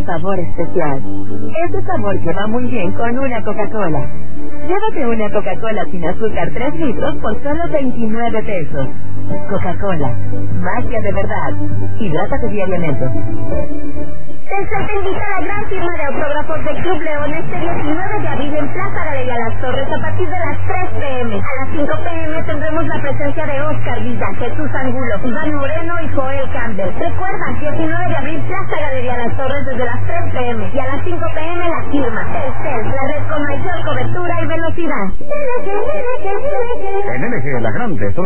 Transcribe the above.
sabor especial. Ese sabor que va muy bien con una Coca-Cola. Llévate una Coca-Cola sin azúcar 3 litros por solo 29 pesos. Coca-Cola, magia de verdad. Hidrátate diariamente. Telcel te invita a la gran firma de autógrafos del Club León este 19 de abril en Plaza Galería Las Torres a partir de las 3 p.m. A las 5 p.m. tendremos la presencia de Oscar Villa, Jesús Angulo, Iván Moreno y Joel Campbell. Recuerda, 19 de abril, Plaza Galería Las Torres desde las 3 p.m. y a las 5 p.m. la firma. Telcel, la red con mayor cobertura y velocidad. En LG La Grande,